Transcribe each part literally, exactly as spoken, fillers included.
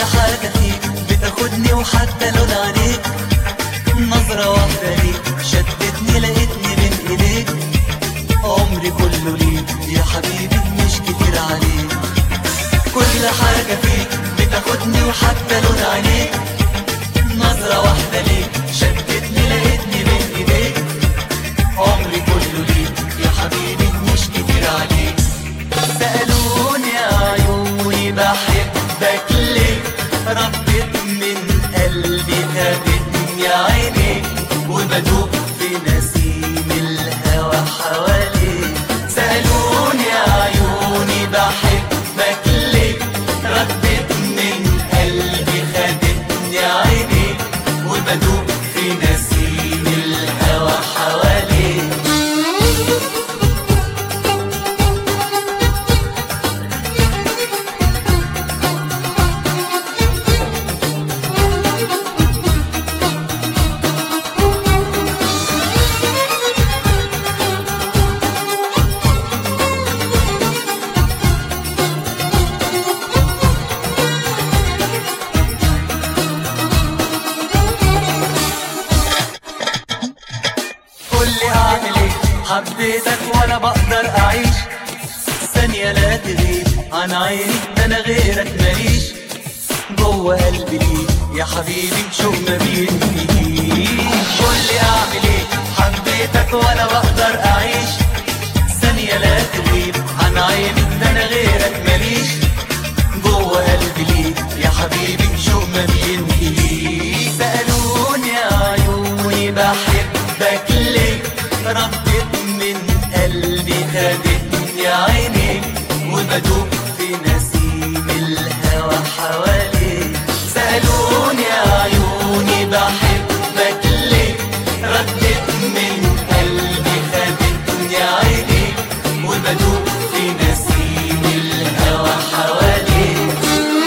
حاجة فيك بتاخدني وحتى لون عليك، نظرة واحدة ليك شدتني لقيتني بين ايديك، عمري كله ليك يا حبيبي مش كتير عليك. كل حاجة فيك بتاخدني وحتى لون عليك، نظرة واحدة ليك شدتني لقيتني بين ايديك، عمري كله ليك يا حبيبي مش كتير عليك. سألوني يا عيوني بحبك ليه، رديت من قلبي خدتني عينيك، وبدوب في نسيم الهوى حواليك. سألوني يا عيوني بحبك ليه، رديت من قلبي خدتني عينيك، وبدوب في نسيم الهوى حواليك. حبيتك ولا بقدر اعيش ثانية لا تغيب عن عيني، ده انا غيرك ماليش، جوه قلبي ليك يا حبيبي شوق ما بينتهيش. قولي اعمل ايه، حبيتك ولا بقدر اعيش ثانية لا تغيب عن عيني، ده انا غيرك ماليش، جوه قلبي ليك يا حبيبي شوق ما بينتهيش. سألوني يا عيوني بحبك ليه، رديت من قلبي خدتني عينيك، وبدوب في نسيم الهوى حواليك. سألوني يا عيوني بحبك ليه، رديت من قلبي خدتني عينيك، وبدوب في نسيم الهوى حواليك.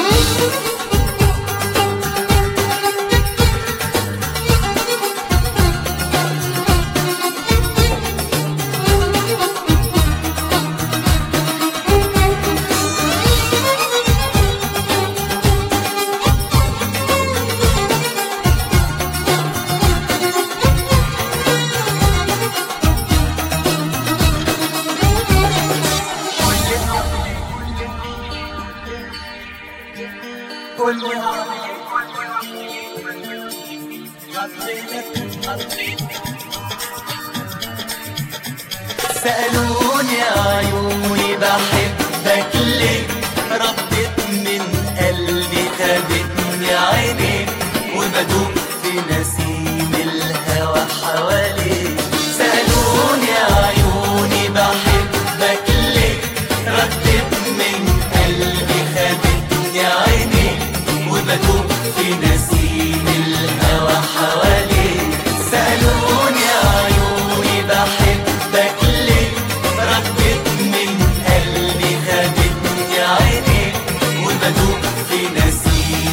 سألوني يا عيوني بحبك ليه، رديت من قلبي خدتني عينيك، وبدوب في نسيم الهوى حواليك. سألوني يا عيوني بحبك ليه، رديت من قلبي خدتني عينيك، وبدوب في نسيم الهوى حواليك. سألوني يا عيوني بحبك ليه، رديت من قلبي خدتني عينيك، وبدوب في نسيم